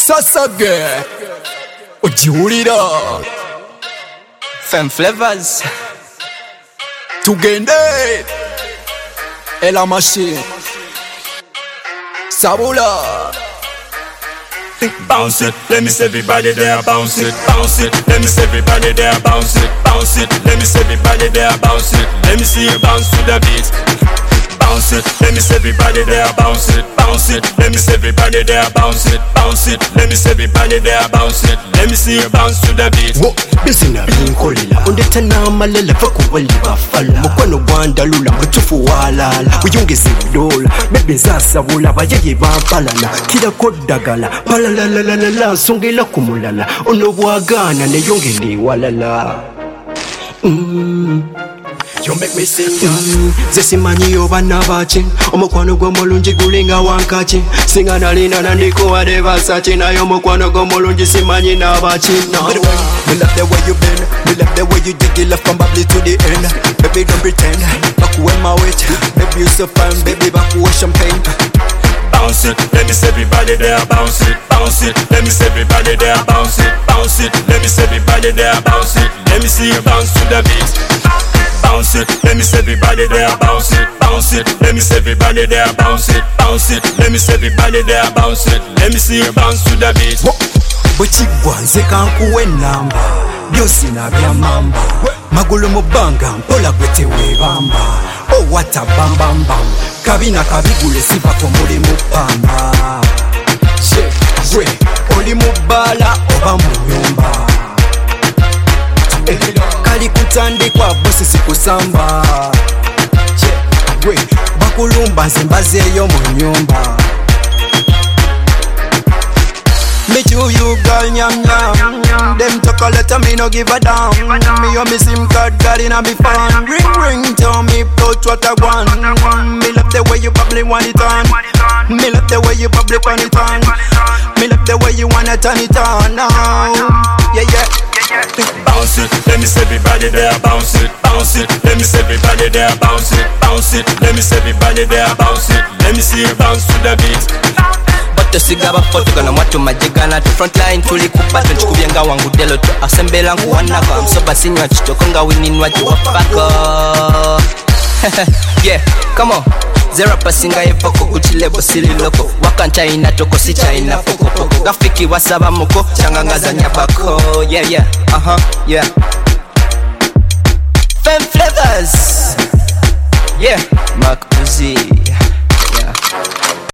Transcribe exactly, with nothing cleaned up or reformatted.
Sasage Ujulira Femme Flavors Tugende Ela Machine Sabula Bounce it, let me see everybody there, bounce it, bounce it, let me see everybody there, bounce it, bounce it, let me see everybody there, bounce it, let me see you bounce to the beat. Bounce it, let me see everybody there, bounce it, bounce it, let me see everybody there, bounce it, bounce it, let me see everybody there, bounce it, let me see you bounce to the beat. Wo bizina binkolera ondeta n'amalala vakuwali bafala mukwano gwandalula mutufu walala uyongeze dola bebe zasabula bayeye bampalana kirako ddagala palalalalala songela kumulala ono bwagana neyongeli walala. Mm. You make me sing mm. Zesimanyi obana bachi omukwano gw'omulungi gulinga wankachi singa nalina nandikuwa de Versace naye omukwano gw'omulungi simanyi n'abachina. Me love the way you bend, me love the way you dig it left from bubbly to the end. Baby don't pretend, back away my weight. Baby you so fine, baby back away champagne. Bounce it, let me see everybody there, bounce it, bounce it, let me see everybody there, bounce it, bounce it, let me see everybody there, bounce it, let me see you bounce to the beat. Bounce it, let me see everybody there, bounce it, bounce it, let me see everybody there, bounce it, bounce it, let me see everybody there, bounce it, let me see you bounce to the beat. Bwekigwa nze kankuwa ennamba byosi nabyamamba magulu mu bbanga mpola gwe teweebamba owata bambambam kabina kabigule sivako mulimu pamba gwe oli mu bbaala oba mu nyumba kali kutandikwa bosi sikusamba gwe bakulumba nze mbazeeyo mu nyumba. Me to you girl nyam nyam. Them talk a lot of me no give a damn. Me on me sim card got in a me phone. Ring ring tell me touch what I want. Me love the way you probably want it on. Me love the way you probably want it on. Me love the way you wanna turn it on now. Yeah yeah. Bounce it, let me see everybody there, bounce it, bounce it, let me see everybody there, bounce it, bounce it, let me see everybody there, bounce it, let me see you bounce to the beat. Tosiga bafoto gana mwatu majigana tu frontline tuli kubato nchikubyenga wangu delo tu asembela nkuwanako msoba sinywa chitoko nga wininwa chiwapako. Yeah, come on. Zero pasinga yepoko uchilebo sili loko wakanta inatoko si chaina poko poko gafiki wasaba muko changangaza nyapako. Yeah yeah, uh-huh, yeah. Femme Flavors. Yeah, Mark Uzi.